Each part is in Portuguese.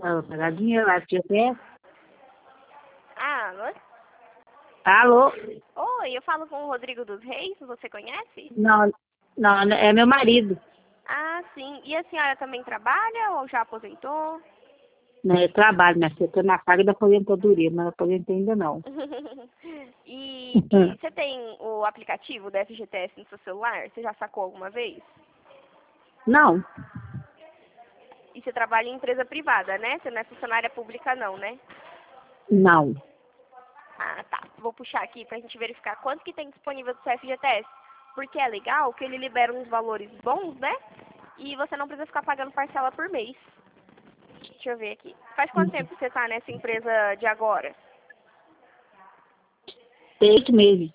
Ela vai pagar dinheiro lá, FGTS. Ah, alô? Alô? Oi, eu falo com o Rodrigo dos Reis, você conhece? Não, não, é meu marido. Ah, sim. E a senhora também trabalha ou já aposentou? Né, eu trabalho, né? Eu tô na carga da aposentadoria, mas não aposentei ainda não. E você tem o aplicativo da FGTS no seu celular? Você já sacou alguma vez? Não, E você trabalha em empresa privada, né? Você não é funcionária pública não, né? não. Ah, tá. Vou puxar aqui pra gente verificar quanto que tem disponível do seu FGTS. Porque é legal que ele libera uns valores bons, né? E você não precisa ficar pagando parcela por mês. Deixa eu ver aqui. Faz quanto tempo que você tá nessa empresa de agora? Tem 8 meses.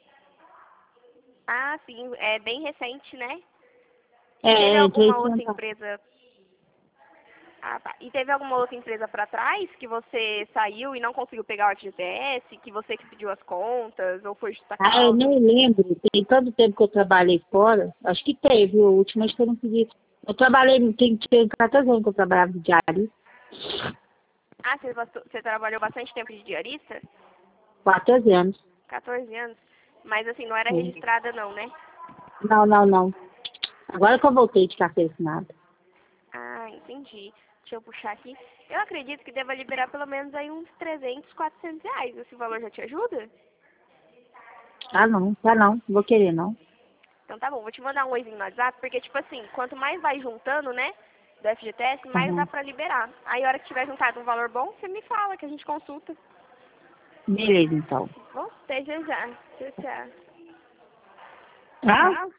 Ah, sim. É bem recente, né? E teve É, entrei alguma esse outra ano. empresa... Ah, tá. E teve alguma outra empresa pra trás que você saiu e não conseguiu pegar o FGTS? Que você que pediu as contas? Ou foi justa Ah, eu causa? nem lembro. Tem tanto tempo que eu trabalhei fora. Acho que teve. O último acho que eu não pedi. Eu trabalhei, tem 14 anos que eu trabalhava de diário. Ah, você trabalhou bastante tempo de diarista? 14 anos. 14 anos. Mas assim, não era Sim. registrada não, né? Não, não, não. Agora que eu voltei de carteira assinada. Ah, entendi. Deixa eu puxar aqui. Eu acredito que deva liberar pelo menos aí uns 300, 400 reais. Esse valor já te ajuda? Ah, não. Tá não. Não vou querer, não. Então tá bom, vou te mandar um oizinho no WhatsApp, porque tipo assim, quanto mais vai juntando, né, do FGTS, mais dá Uhum. pra liberar. Aí a hora que tiver juntado um valor bom, você me fala que a gente consulta. Beleza, então. Bom, até já já. Tchau, tchau. Tá?